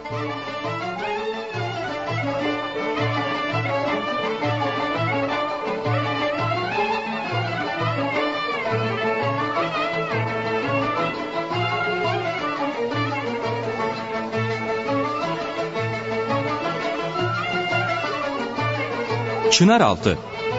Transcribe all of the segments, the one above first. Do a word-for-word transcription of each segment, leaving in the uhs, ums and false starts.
Çınaraltı.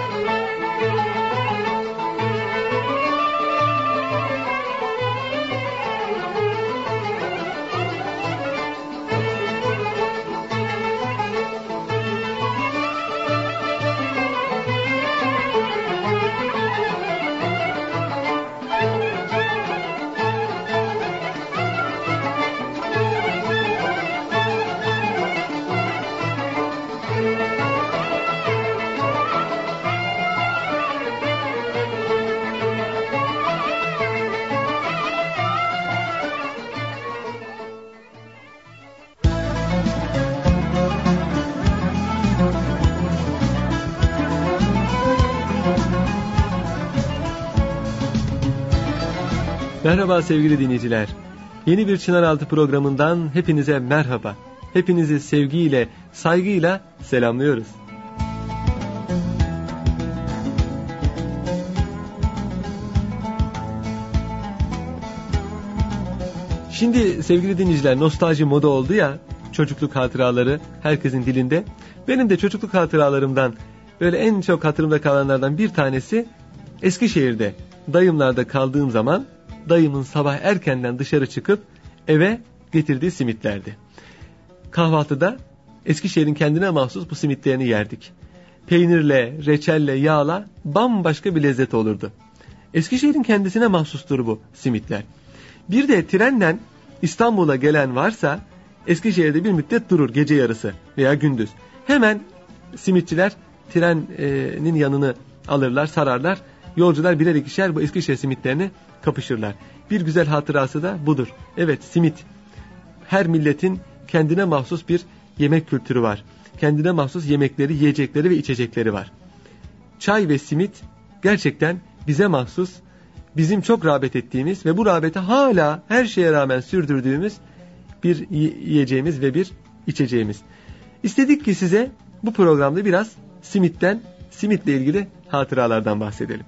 Merhaba sevgili dinleyiciler. Yeni bir Çınaraltı programından hepinize merhaba. Hepinizi sevgiyle, saygıyla selamlıyoruz. Şimdi sevgili dinleyiciler, nostalji moda oldu ya, çocukluk hatıraları herkesin dilinde. Benim de çocukluk hatıralarımdan böyle en çok hatırımda kalanlardan bir tanesi Eskişehir'de dayımlarda kaldığım zaman dayımın sabah erkenden dışarı çıkıp eve getirdiği simitlerdi. Kahvaltıda Eskişehir'in kendine mahsus bu simitlerini yerdik. Peynirle, reçelle, yağla bambaşka bir lezzet olurdu. Eskişehir'in kendisine mahsustur bu simitler. Bir de trenden İstanbul'a gelen varsa Eskişehir'de bir müddet durur gece yarısı veya gündüz. Hemen simitçiler trenin yanını alırlar, sararlar. Yolcular birer ikişer bu Eskişehir simitlerini kapışırlar. Bir güzel hatırası da budur. Evet, simit. Her milletin kendine mahsus bir yemek kültürü var. Kendine mahsus yemekleri, yiyecekleri ve içecekleri var. Çay ve simit gerçekten bize mahsus, bizim çok rağbet ettiğimiz ve bu rağbeti hala her şeye rağmen sürdürdüğümüz bir yiyeceğimiz ve bir içeceğimiz. İstedik ki size bu programda biraz simitten, simitle ilgili hatıralardan bahsedelim.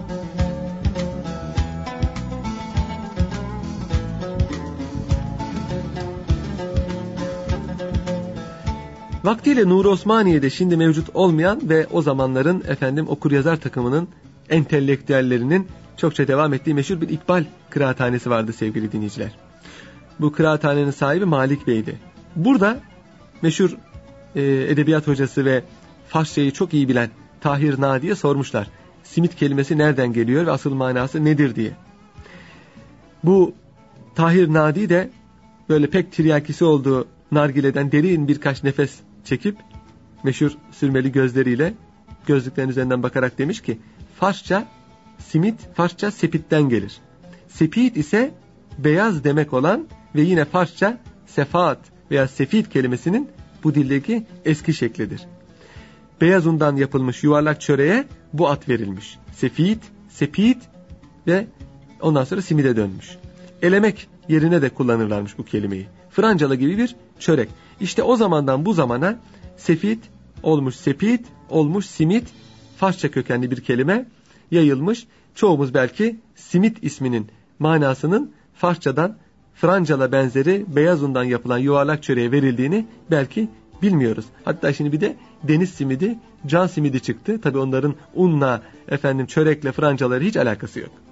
Vaktiyle Nuri Osmaniye'de şimdi mevcut olmayan ve o zamanların efendim okur-yazar takımının entelektüellerinin çokça devam ettiği meşhur bir İkbal kıraathanesi vardı sevgili dinleyiciler. Bu kıraathanenin sahibi Malik Bey'di. Burada meşhur e, edebiyat hocası ve Farsçayı çok iyi bilen Tahir Nadi'ye sormuşlar. Simit kelimesi nereden geliyor ve asıl manası nedir diye. Bu Tahir Nadi de böyle pek tiryakisi olduğu nargileden derin birkaç nefes çekip meşhur sürmeli gözleriyle gözlüklerin üzerinden bakarak demiş ki Farsça simit, Farsça sepitten gelir. Sepit ise beyaz demek olan ve yine Farsça sefaat veya sefit kelimesinin bu dildeki eski şeklidir. Beyaz undan yapılmış yuvarlak çöreğe bu ad verilmiş. Sefit, sepit ve ondan sonra simide dönmüş. Elemek yerine de kullanırlarmış bu kelimeyi. Francalı gibi bir çörek. İşte o zamandan bu zamana sefit olmuş sepit, olmuş simit, Farsça kökenli bir kelime yayılmış. Çoğumuz belki simit isminin manasının Farsçadan Francalı benzeri beyaz undan yapılan yuvarlak çöreğe verildiğini belki bilmiyoruz. Hatta şimdi bir de deniz simidi, can simidi çıktı. Tabii onların unla, efendim çörekle, Francaları hiç alakası yok.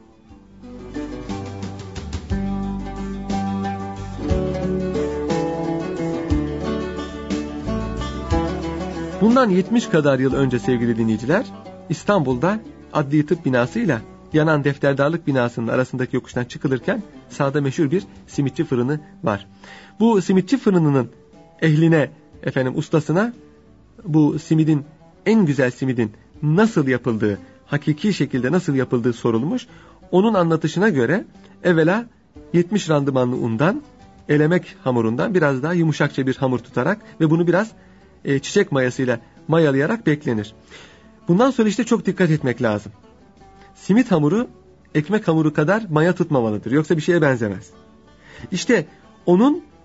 Bundan yetmiş kadar yıl önce sevgili dinleyiciler, İstanbul'da adli tıp binasıyla yanan defterdarlık binasının arasındaki yokuştan çıkılırken sağda meşhur bir simitçi fırını var. Bu simitçi fırınının ehline, efendim ustasına bu simidin, en güzel simidin nasıl yapıldığı, hakiki şekilde nasıl yapıldığı sorulmuş. Onun anlatışına göre evvela yetmiş randımanlı undan, elemek hamurundan biraz daha yumuşakça bir hamur tutarak ve bunu biraz e, çiçek mayasıyla mayalayarak beklenir. Bundan sonra işte çok dikkat etmek lazım. Simit hamuru ekmek hamuru kadar maya tutmamalıdır. Yoksa bir şeye benzemez. İşte onun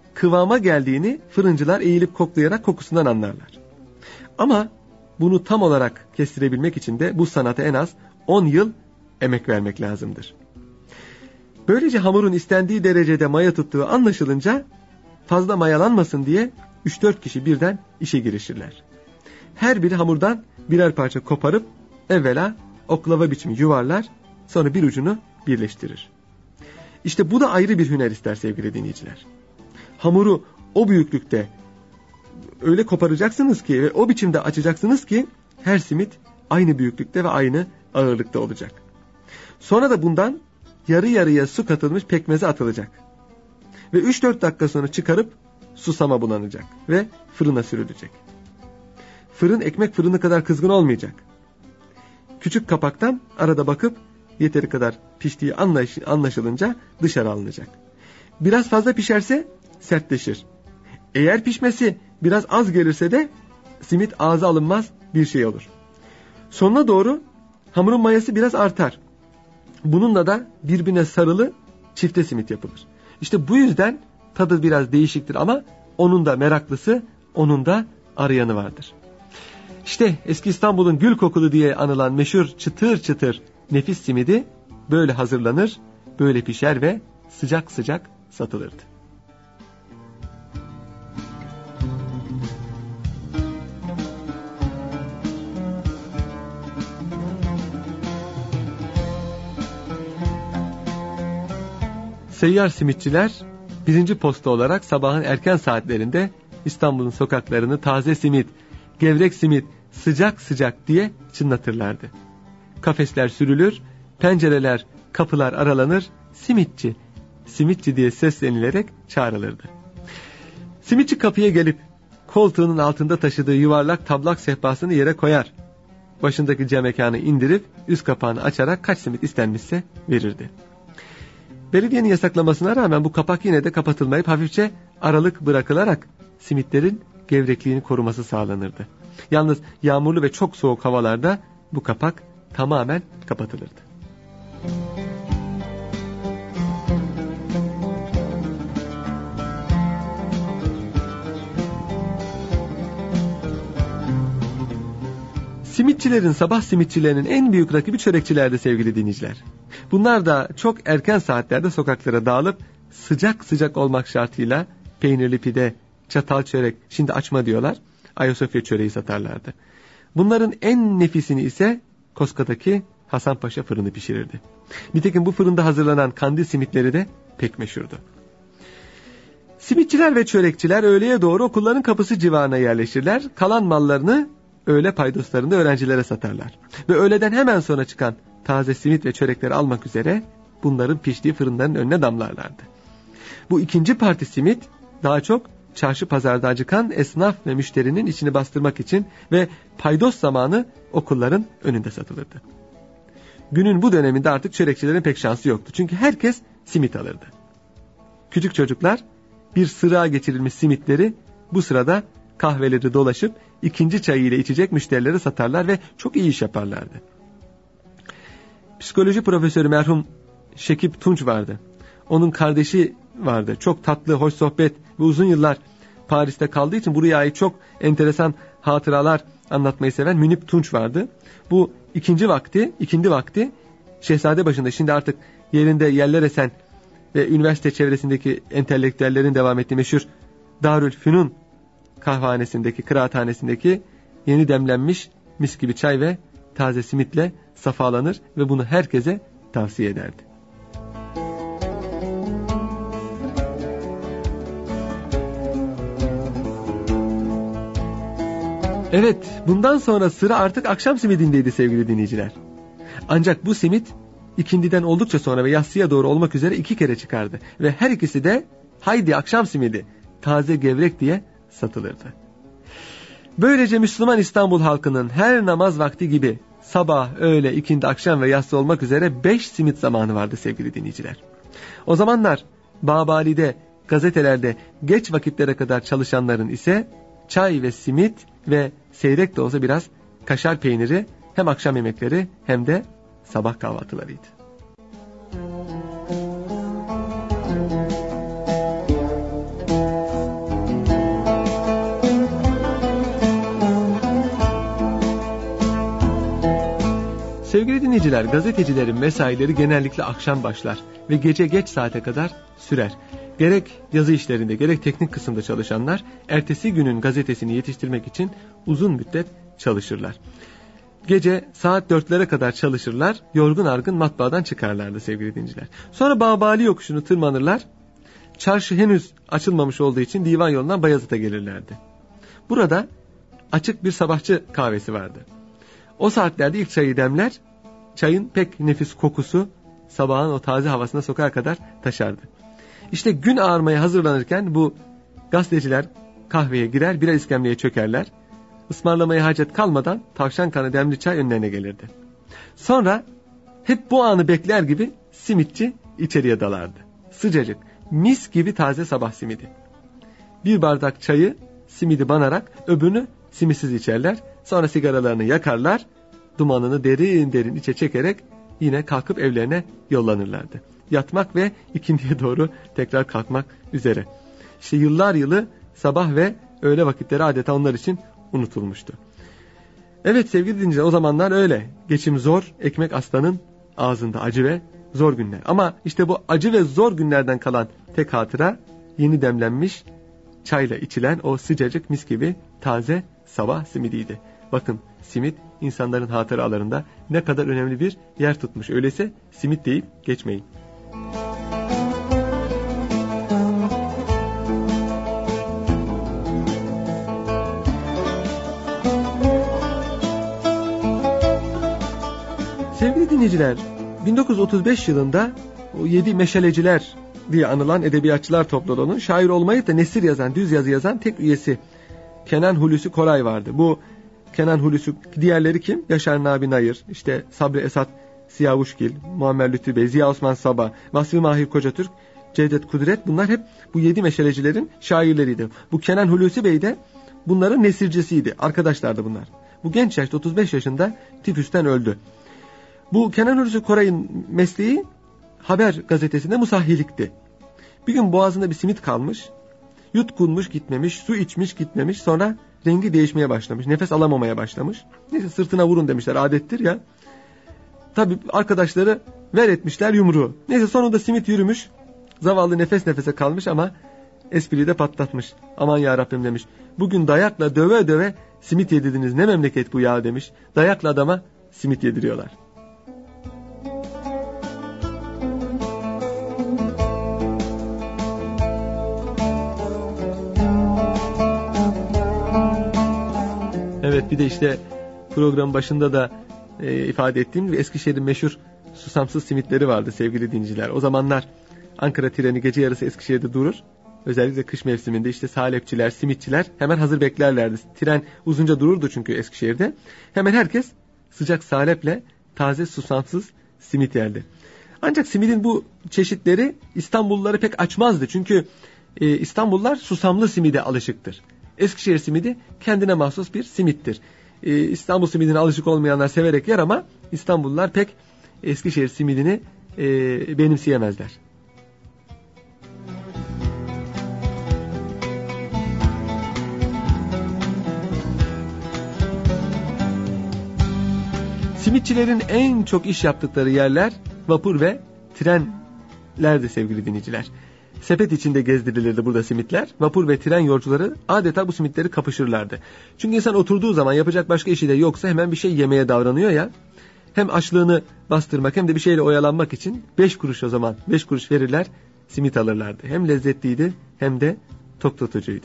kıvama geldiğini fırıncılar eğilip koklayarak kokusundan anlarlar. Ama bunu tam olarak kestirebilmek için de bu sanata en az on yıl emek vermek lazımdır. Böylece hamurun istendiği derecede maya tuttuğu anlaşılınca fazla mayalanmasın diye üç dört kişi birden işe girişirler. Her biri hamurdan birer parça koparıp evvela oklava biçimi yuvarlar, sonra bir ucunu birleştirir. İşte bu da ayrı bir hüner ister sevgili dinleyiciler. Hamuru o büyüklükte öyle koparacaksınız ki ve o biçimde açacaksınız ki her simit aynı büyüklükte ve aynı ağırlıkta olacak. Sonra da bundan yarı yarıya su katılmış pekmeze atılacak. Ve üç dört dakika sonra çıkarıp susama bulanacak ve fırına sürülecek. Fırın ekmek fırını kadar kızgın olmayacak. Küçük kapaktan arada bakıp yeteri kadar piştiği anlaşılınca dışarı alınacak. Biraz fazla pişerse sertleşir. Eğer pişmesi biraz az gelirse de simit ağza alınmaz bir şey olur. Sonuna doğru hamurun mayası biraz artar. Bununla da birbirine sarılı çifte simit yapılır. İşte bu yüzden tadı biraz değişiktir ama onun da meraklısı, onun da arayanı vardır. İşte eski İstanbul'un gül kokulu diye anılan meşhur çıtır çıtır nefis simidi böyle hazırlanır, böyle pişer ve sıcak sıcak satılırdı. Seyyar simitçiler birinci posta olarak sabahın erken saatlerinde İstanbul'un sokaklarını taze simit, gevrek simit, sıcak sıcak diye çınlatırlardı. Kafesler sürülür, pencereler, kapılar aralanır, simitçi, simitçi diye seslenilerek çağrılırdı. Simitçi kapıya gelip koltuğunun altında taşıdığı yuvarlak tablak sehpasını yere koyar. Başındaki cam mekanı indirip üst kapağını açarak kaç simit istenmişse verirdi. Belediyenin yasaklamasına rağmen bu kapak yine de kapatılmayıp hafifçe aralık bırakılarak simitlerin gevrekliğini koruması sağlanırdı. Yalnız yağmurlu ve çok soğuk havalarda bu kapak tamamen kapatılırdı. Simitçilerin, sabah simitçilerinin en büyük rakibi çörekçilerdi sevgili dinleyiciler. Bunlar da çok erken saatlerde sokaklara dağılıp sıcak sıcak olmak şartıyla peynirli pide, çatal çörek, şimdi açma diyorlar, Ayasofya çöreği satarlardı. Bunların en nefisini ise Koska'daki Hasanpaşa fırını pişirirdi. Nitekim bu fırında hazırlanan kandil simitleri de pek meşhurdu. Simitçiler ve çörekçiler öğleye doğru okulların kapısı civarına yerleşirler. Kalan mallarını öğle paydoslarında öğrencilere satarlar. Ve öğleden hemen sonra çıkan taze simit ve çörekleri almak üzere bunların piştiği fırınların önüne damlarlardı. Bu ikinci parti simit daha çok çarşı pazarda acıkan esnaf ve müşterinin içini bastırmak için ve paydos zamanı okulların önünde satılırdı. Günün bu döneminde artık çörekçilerin pek şansı yoktu. Çünkü herkes simit alırdı. Küçük çocuklar bir sıraya geçirilmiş simitleri bu sırada kahveleri dolaşıp ikinci çayı ile içecek müşterilere satarlar ve çok iyi iş yaparlardı. Psikoloji profesörü merhum Şekip Tunç vardı. Onun kardeşi vardı. Çok tatlı, hoş sohbet ve uzun yıllar Paris'te kaldığı için buraya ait çok enteresan hatıralar anlatmayı seven Münip Tunç vardı. Bu ikinci vakti, ikindi vakti Şehzadebaşı'nda, şimdi artık yerinde yerler esen ve üniversite çevresindeki entelektüellerin devam ettiği meşhur Darülfünun kahvehanesindeki, kıraathanesindeki yeni demlenmiş mis gibi çay ve taze simitle safalanır ve bunu herkese tavsiye ederdi. Evet, bundan sonra sıra artık akşam simidindeydi sevgili dinleyiciler. Ancak bu simit ikindiden oldukça sonra ve yatsıya doğru olmak üzere iki kere çıkardı. Ve her ikisi de haydi akşam simidi, taze gevrek diye satılırdı. Böylece Müslüman İstanbul halkının her namaz vakti gibi sabah, öğle, ikindi, akşam ve yatsı olmak üzere beş simit zamanı vardı sevgili dinleyiciler. O zamanlar Babali'de, gazetelerde geç vakitlere kadar çalışanların ise çay ve simit ve seyrek de olsa biraz kaşar peyniri hem akşam yemekleri hem de sabah kahvaltılarıydı. dinleyiciler, gazetecilerin mesaileri genellikle akşam başlar ve gece geç saate kadar sürer. Gerek yazı işlerinde gerek teknik kısımda çalışanlar ertesi günün gazetesini yetiştirmek için uzun müddet çalışırlar. Gece saat dörtlere kadar çalışırlar, yorgun argın matbaadan çıkarlardı sevgili dinleyiciler. Sonra Bağbali yokuşunu tırmanırlar, çarşı henüz açılmamış olduğu için divan yolundan Bayazıt'a gelirlerdi. Burada açık bir sabahçı kahvesi vardı. O saatlerde ilk çayı demler, çayın pek nefis kokusu sabahın o taze havasına sokağa kadar taşardı. İşte gün ağarmaya hazırlanırken bu gazeteciler kahveye girer, birer iskemleye çökerler. Ismarlamaya hacet kalmadan tavşan kanı demli çay önlerine gelirdi. Sonra hep bu anı bekler gibi simitçi içeriye dalardı. Sıcacık, mis gibi taze sabah simidi. Bir bardak çayı simidi banarak öbürünü simitsiz içerler. Sonra sigaralarını yakarlar, dumanını derin derin içe çekerek yine kalkıp evlerine yollanırlardı. Yatmak ve ikindiye doğru tekrar kalkmak üzere. İşte yıllar yılı sabah ve öğle vakitleri adeta onlar için unutulmuştu. Evet sevgili dinleyiciler, o zamanlar öyle. Geçim zor, ekmek aslanın ağzında, acı ve zor günler. Ama işte bu acı ve zor günlerden kalan tek hatıra yeni demlenmiş çayla içilen o sıcacık mis gibi taze sabah simidiydi. Bakın, simit insanların hatıralarında ne kadar önemli bir yer tutmuş. Öyleyse simit deyip geçmeyin. Sevgili dinleyiciler, bin dokuz yüz otuz beş yılında o yedi meşaleciler diye anılan edebiyatçılar topluluğunun şair olmayıp da nesir yazan, düz yazı yazan tek üyesi Kenan Hulusi Koray vardı. Bu Kenan Hulusi, diğerleri kim? Yaşar Nabi Nayır, işte Sabri Esat Siyavuşgil, Muammer Lütfü Bey, Ziya Osman Sabah, Vasfi Mahir Kocatürk, Cevdet Kudret, bunlar hep bu yedi meşalecilerin şairleriydi. Bu Kenan Hulusi Bey de bunların nesircisiydi. Arkadaşlardı bunlar. Bu genç yaşta otuz beş yaşında tifüsten öldü. Bu Kenan Hulusi Koray'ın mesleği haber gazetesinde musahhilikti. Bir gün boğazında bir simit kalmış, yutkunmuş gitmemiş, su içmiş gitmemiş, sonra rengi değişmeye başlamış, nefes alamamaya başlamış. Neyse sırtına vurun demişler, adettir ya. Tabii arkadaşları ver etmişler yumruğu. Neyse sonunda simit yürümüş, zavallı nefes nefese kalmış ama espriyi de patlatmış. Aman yarabbim demiş, bugün dayakla döve döve simit yedirdiniz, ne memleket bu ya demiş. Dayakla adama simit yediriyorlar. Evet, bir de işte program başında da e, ifade ettiğim gibi Eskişehir'in meşhur susamsız simitleri vardı sevgili dinleyiciler. O zamanlar Ankara treni gece yarısı Eskişehir'de durur. Özellikle kış mevsiminde işte salepçiler, simitçiler hemen hazır beklerlerdi. Tren uzunca dururdu çünkü Eskişehir'de. Hemen herkes sıcak saleple taze susamsız simit yerdi. Ancak simidin bu çeşitleri İstanbulluları pek açmazdı. Çünkü e, İstanbullular susamlı simide alışıktır. Eskişehir simidi kendine mahsus bir simittir. Ee, İstanbul simidine alışık olmayanlar severek yer ama İstanbullular pek Eskişehir simidini e, benimseyemezler. Simitçilerin en çok iş yaptıkları yerler vapur ve trenlerdi sevgili dinleyiciler. Sepet içinde gezdirilirdi burada simitler. Vapur ve tren yolcuları adeta bu simitleri kapışırlardı. Çünkü insan oturduğu zaman yapacak başka işi de yoksa hemen bir şey yemeye davranıyor ya. Hem açlığını bastırmak hem de bir şeyle oyalanmak için beş kuruş o zaman beş kuruş verirler, simit alırlardı. Hem lezzetliydi hem de tok tutucuydu.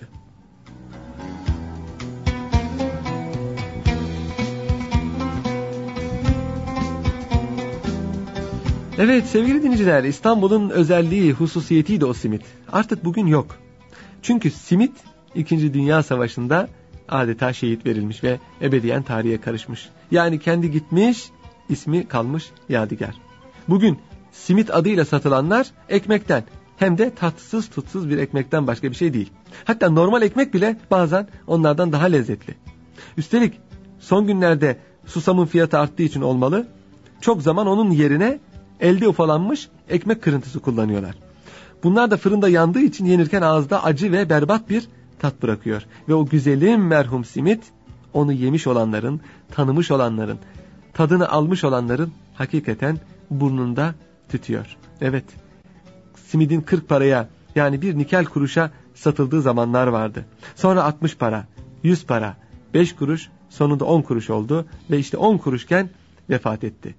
Evet sevgili dinleyiciler, İstanbul'un özelliği, hususiyetiydi o simit. Artık bugün yok. Çünkü simit İkinci Dünya Savaşı'nda adeta şehit verilmiş ve ebediyen tarihe karışmış. Yani kendi gitmiş, ismi kalmış yadigar. Bugün simit adıyla satılanlar ekmekten, hem de tatsız tutsuz bir ekmekten başka bir şey değil. Hatta normal ekmek bile bazen onlardan daha lezzetli. Üstelik son günlerde susamın fiyatı arttığı için olmalı, çok zaman onun yerine elde ufalanmış ekmek kırıntısı kullanıyorlar. Bunlar da fırında yandığı için yenirken ağızda acı ve berbat bir tat bırakıyor. Ve o güzelim merhum simit, onu yemiş olanların, tanımış olanların, tadını almış olanların hakikaten burnunda tütüyor. Evet, simidin kırk paraya, yani bir nikel kuruşa satıldığı zamanlar vardı. Sonra altmış para, yüz para, beş kuruş, sonunda on kuruş oldu ve işte on kuruşken vefat etti.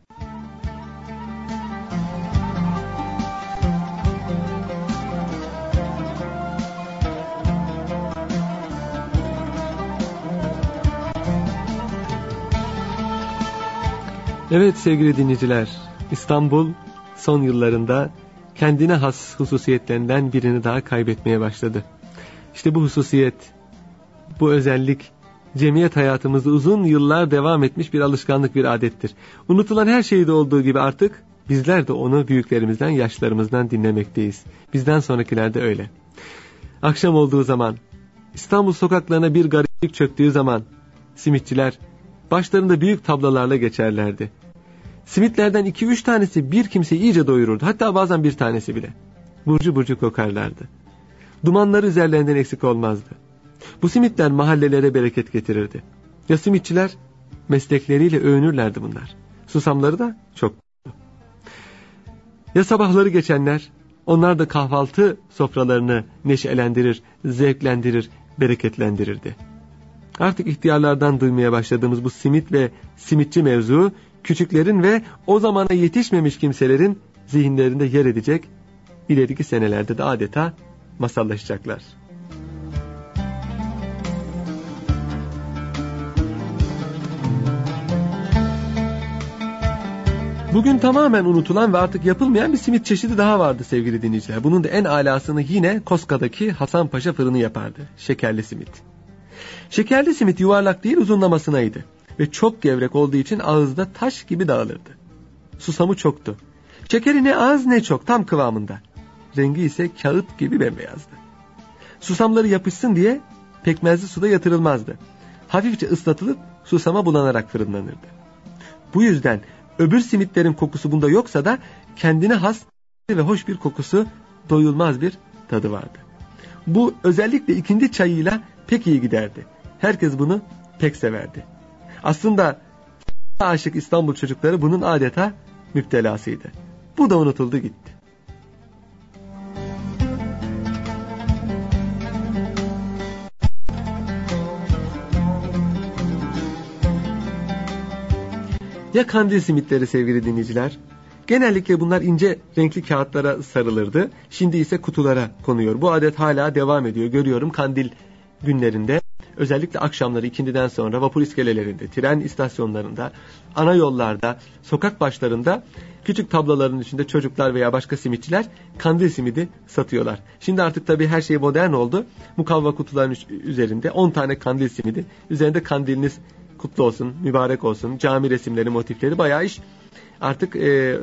Evet sevgili dinleyiciler, İstanbul son yıllarında kendine has hususiyetlerinden birini daha kaybetmeye başladı. İşte bu hususiyet, bu özellik cemiyet hayatımızda uzun yıllar devam etmiş bir alışkanlık, bir adettir. Unutulan her şeyde olduğu gibi artık bizler de onu büyüklerimizden, yaşlarımızdan dinlemekteyiz. Bizden sonrakiler de öyle. Akşam olduğu zaman, İstanbul sokaklarına bir gariplik çöktüğü zaman simitçiler başlarında büyük tablalarla geçerlerdi. Simitlerden iki üç tanesi bir kimseyi iyice doyururdu. Hatta bazen bir tanesi bile. Burcu burcu kokarlardı. Dumanları üzerlerinden eksik olmazdı. Bu simitler mahallelere bereket getirirdi. Ya simitçiler meslekleriyle övünürlerdi bunlar. Susamları da çok. Ya sabahları geçenler, onlar da kahvaltı sofralarını neşelendirir, zevklendirir, bereketlendirirdi. Artık ihtiyarlardan duymaya başladığımız bu simit ve simitçi mevzu, küçüklerin ve o zamana yetişmemiş kimselerin zihinlerinde yer edecek, ileriki senelerde de adeta masallaşacaklar. Bugün tamamen unutulan ve artık yapılmayan bir simit çeşidi daha vardı sevgili dinleyiciler. Bunun da en alasını yine Koska'daki Hasan Paşa fırını yapardı. Şekerli simit. Şekerli simit yuvarlak değil, uzunlamasınaydı. Ve çok gevrek olduğu için ağızda taş gibi dağılırdı. Susamı çoktu. Şekeri ne az ne çok, tam kıvamında. Rengi ise kağıt gibi bembeyazdı. Susamları yapışsın diye pekmezli suda yatırılmazdı. Hafifçe ıslatılıp susama bulanarak fırınlanırdı. Bu yüzden öbür simitlerin kokusu bunda yoksa da kendine has ve hoş bir kokusu, doyulmaz bir tadı vardı. Bu özellikle ikindi çayıyla pek iyi giderdi. Herkes bunu pek severdi. Aslında aşık İstanbul çocukları bunun adeta müptelasıydı. Bu da unutuldu gitti. Ya kandil simitleri sevgili dinleyiciler? Genellikle bunlar ince renkli kağıtlara sarılırdı. Şimdi ise kutulara konuyor. Bu adet hala devam ediyor. Görüyorum kandil günlerinde, özellikle akşamları ikindiden sonra vapur iskelelerinde, tren istasyonlarında, ana yollarda, sokak başlarında küçük tablaların içinde çocuklar veya başka simitçiler kandil simidi satıyorlar. Şimdi artık tabii her şey modern oldu. Mukavva kutuların üzerinde on tane kandil simidi, üzerinde kandiliniz kutlu olsun, mübarek olsun, cami resimleri, motifleri, bayağı iş artık e,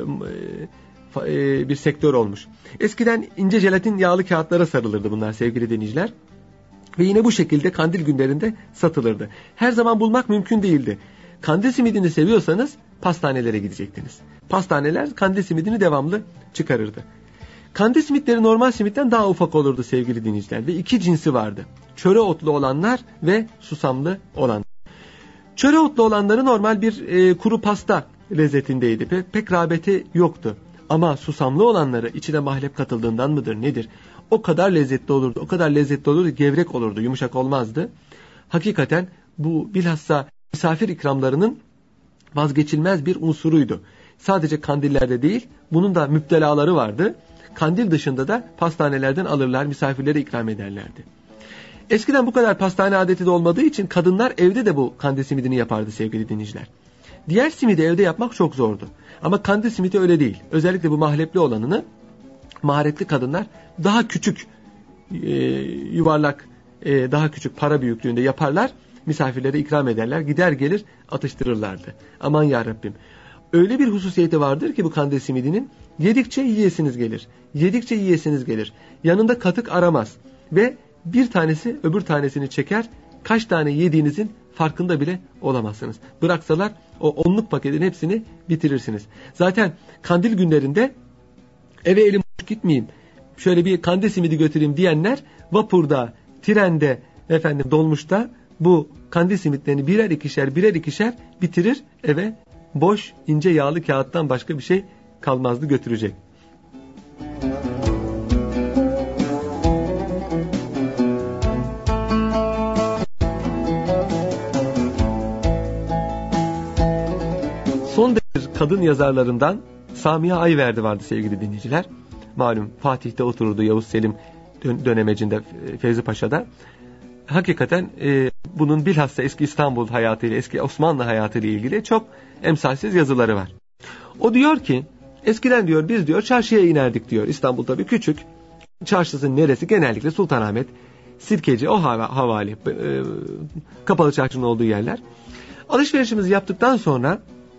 e, bir sektör olmuş. Eskiden ince jelatin yağlı kağıtlara sarılırdı bunlar sevgili dinleyiciler. Ve yine bu şekilde kandil günlerinde satılırdı. Her zaman bulmak mümkün değildi. Kandil simidini seviyorsanız pastanelere gidecektiniz. Pastaneler kandil simidini devamlı çıkarırdı. Kandil simitleri normal simitten daha ufak olurdu sevgili dinleyiciler. Ve iki cinsi vardı. Çöre otlu olanlar ve susamlı olanlar. Çöre otlu olanları normal bir e, kuru pasta lezzetindeydi. Pe pek rağbeti yoktu. Ama susamlı olanları, içine mahlep katıldığından mıdır nedir? O kadar lezzetli olurdu, o kadar lezzetli olurdu, gevrek olurdu, yumuşak olmazdı. Hakikaten bu bilhassa misafir ikramlarının vazgeçilmez bir unsuruydu. Sadece kandillerde değil, bunun da müptelaları vardı. Kandil dışında da pastanelerden alırlar, misafirlere ikram ederlerdi. Eskiden bu kadar pastane adeti de olmadığı için kadınlar evde de bu kandil simidini yapardı sevgili dinleyiciler. Diğer simidi evde yapmak çok zordu. Ama kandil simidi öyle değil. Özellikle bu mahlepli olanını maharetli kadınlar daha küçük, e, yuvarlak, e, daha küçük para büyüklüğünde yaparlar. Misafirlere ikram ederler. Gider gelir atıştırırlardı. Aman yarabbim. Öyle bir hususiyeti vardır ki bu kandil simidinin, yedikçe yiyesiniz gelir. Yedikçe yiyesiniz gelir. Yanında katık aramaz. Ve bir tanesi öbür tanesini çeker. Kaç tane yediğinizin farkında bile olamazsınız. Bıraksalar o onluk paketin hepsini bitirirsiniz. Zaten kandil günlerinde eve elim boş gitmeyeyim, şöyle bir kandil simidi götüreyim diyenler vapurda, trende, efendim dolmuşta bu kandil simitlerini birer ikişer birer ikişer bitirir, eve boş, ince yağlı kağıttan başka bir şey kalmazdı götürecek. Son derece kadın yazarlarından Samiye Ayverdi vardı sevgili dinleyiciler. Malum Fatih'te otururdu Yavuz Selim dönemecinde, Fevzi Paşa'da. Hakikaten e, bunun bilhassa eski İstanbul hayatıyla, eski Osmanlı hayatıyla ilgili çok emsalsiz yazıları var. O diyor ki, eskiden diyor biz diyor çarşıya inerdik diyor. İstanbul tabii küçük. Çarşısının neresi? Genellikle Sultanahmet, Sirkeci, o hava, havali, e, kapalı çarşının olduğu yerler. Alışverişimizi yaptıktan sonra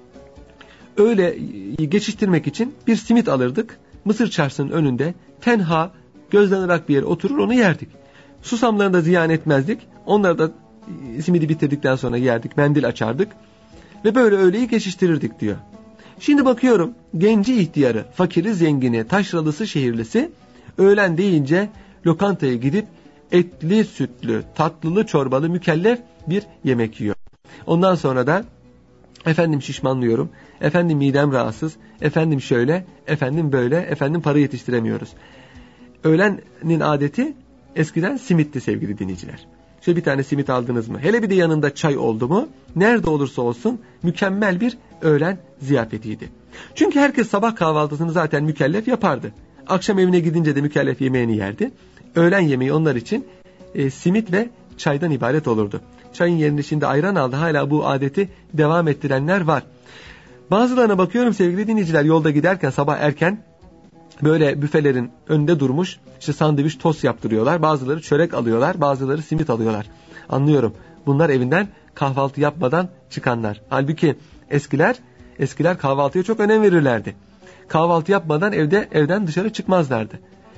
öyle geçiştirmek için bir simit alırdık. Mısır çarşısının önünde tenha, gözden ırak bir yere oturur onu yerdik. Susamlarını da ziyan etmezdik. Onları da simidi bitirdikten sonra yerdik, mendil açardık. Ve böyle öğleyi geçiştirirdik diyor. Şimdi bakıyorum genci ihtiyarı, fakiri zengini, taşralısı şehirlisi öğlen deyince lokantaya gidip etli sütlü, tatlılı çorbalı mükellef bir yemek yiyor. Ondan sonra da efendim şişmanlıyorum, efendim midem rahatsız, efendim şöyle, efendim böyle, efendim para yetiştiremiyoruz. Öğlenin adeti eskiden simitti sevgili dinleyiciler. Şöyle bir tane simit aldınız mı? Hele bir de yanında çay oldu mu? Nerede olursa olsun mükemmel bir öğlen ziyafetiydi. Çünkü herkes sabah kahvaltısını zaten mükellef yapardı. Akşam evine gidince de mükellef yemeğini yerdi. Öğlen yemeği onlar için e, simit ve çaydan ibaret olurdu. Çayın yerine şimdi ayran aldı. Hala bu adeti devam ettirenler var. Bazılarına bakıyorum sevgili dinleyiciler, yolda giderken sabah erken böyle büfelerin önünde durmuş, işte sandviç, tost yaptırıyorlar. Bazıları çörek alıyorlar, bazıları simit alıyorlar. Anlıyorum. Bunlar evinden kahvaltı yapmadan çıkanlar. Halbuki eskiler, eskiler kahvaltıya çok önem verirlerdi. Kahvaltı yapmadan evde evden dışarı çıkmazlardı.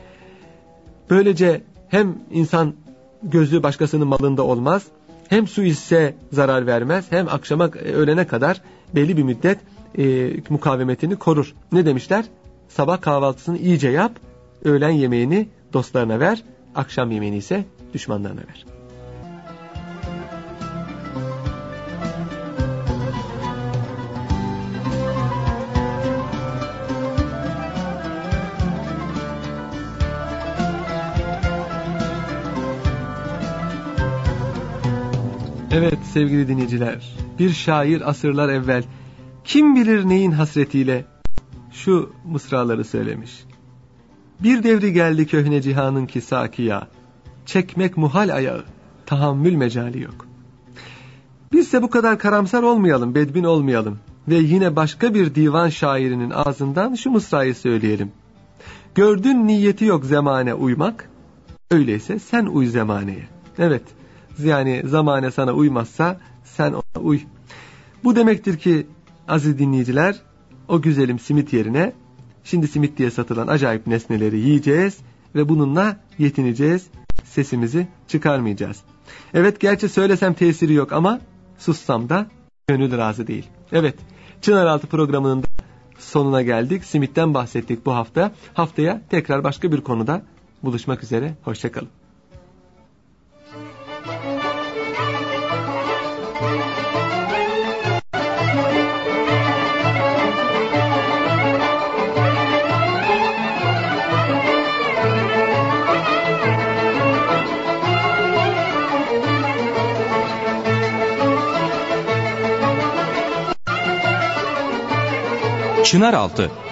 Böylece hem insan gözü başkasının malında olmaz, hem su içse zarar vermez, hem akşama öğlene kadar belli bir müddet e, mukavemetini korur. Ne demişler? Sabah kahvaltısını iyice yap, öğlen yemeğini dostlarına ver, akşam yemeğini ise düşmanlarına ver. Evet sevgili dinleyiciler, bir şair asırlar evvel kim bilir neyin hasretiyle şu mısraları söylemiş. Bir devri geldi köhne cihanın ki sakiya, çekmek muhal ayağı, tahammül mecali yok. Bizse bu kadar karamsar olmayalım, bedbin olmayalım ve yine başka bir divan şairinin ağzından şu mısrayı söyleyelim. Gördün niyeti yok zamane uymak, öyleyse sen uy zamaneye. Evet, yani zamane sana uymazsa sen ona uy. Bu demektir ki aziz dinleyiciler, o güzelim simit yerine şimdi simit diye satılan acayip nesneleri yiyeceğiz ve bununla yetineceğiz, sesimizi çıkarmayacağız. Evet, gerçi söylesem tesiri yok ama sussam da gönül razı değil. Evet, Çınaraltı programının da sonuna geldik. Simitten bahsettik bu hafta. Haftaya tekrar başka bir konuda buluşmak üzere. Hoşçakalın. Çınaraltı